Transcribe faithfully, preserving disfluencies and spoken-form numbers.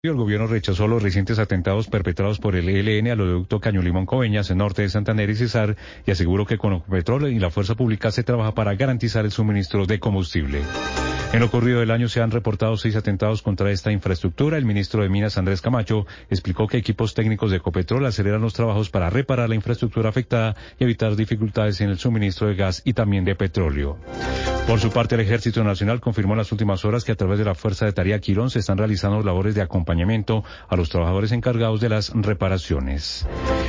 El gobierno rechazó los recientes atentados perpetrados por el E L N al oleoducto Caño Limón Coveñas, en norte de Santander y Cesar, y aseguró que con Ecopetrol y la fuerza pública se trabaja para garantizar el suministro de combustible. En lo corrido del año se han reportado seis atentados contra esta infraestructura. El ministro de Minas, Andrés Camacho, explicó que equipos técnicos de Ecopetrol aceleran los trabajos para reparar la infraestructura afectada y evitar dificultades en el suministro de gas y también de petróleo. Por su parte, el Ejército Nacional confirmó en las últimas horas que a través de la Fuerza de Tarea Quirón se están realizando labores de acompañamiento a los trabajadores encargados de las reparaciones.